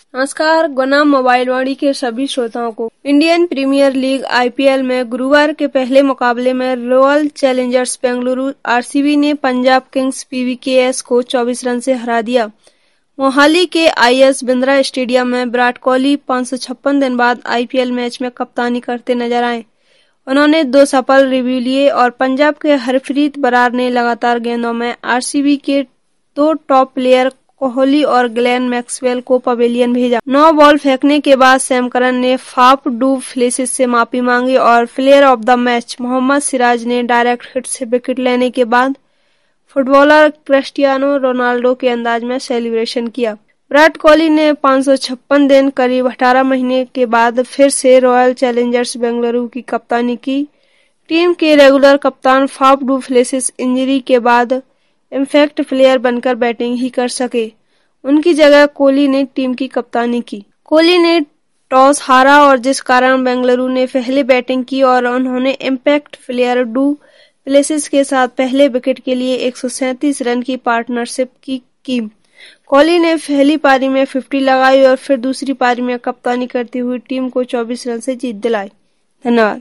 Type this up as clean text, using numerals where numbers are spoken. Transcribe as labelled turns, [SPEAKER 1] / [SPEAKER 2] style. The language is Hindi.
[SPEAKER 1] नमस्कार, गुना मोबाइल वाणी के सभी श्रोताओं को। इंडियन प्रीमियर लीग आईपीएल में गुरुवार के पहले मुकाबले में रॉयल चैलेंजर्स बेंगलुरु आरसीबी ने पंजाब किंग्स पीवीकेएस को 24 रन से हरा दिया। मोहाली के आईएस बिंद्रा स्टेडियम में विराट कोहली 556 दिन बाद आईपीएल मैच में कप्तानी करते नजर आए। उन्होंने 2 सफल रिव्यू लिए और पंजाब के हरप्रीत बरार ने लगातार गेंदों में आरसीबी के 2 टॉप प्लेयर कोहली और ग्लेन मैक्सवेल को पवेलियन भेजा। 9 बॉल फेंकने के बाद सैम करन ने फाफ डू प्लेसिस से माफी मांगी और player of the match Mohammed Siraj ने डायरेक्ट हिट से विकेट लेने के बाद फुटबॉलर क्रिस्टियानो रोनाल्डो के अंदाज में सेलिब्रेशन किया। विराट कोहली ने 556 दिन करीब 18 महीने के बाद फिर से रॉयल चैलेंजर्स बेंगलुरु की कप्तानी की। टीम के रेगुलर कप्तान फाफ डू प्लेसिस इंजरी के बाद इम्पैक्ट प्लेयर बनकर बैटिंग ही कर सके। उनकी जगह कोहली ने टीम की कप्तानी की। कोहली ने टॉस हारा और जिस कारण बेंगलुरु ने पहले बैटिंग की और उन्होंने इम्पैक्ट प्लेयर डू प्लेसिस के साथ पहले विकेट के लिए 137 रन की पार्टनरशिप की। कोहली ने पहली पारी में 50 लगाई और फिर दूसरी पारी में कप्तानी करती हुई टीम को 24 रन से जीत दिलाई। धन्यवाद।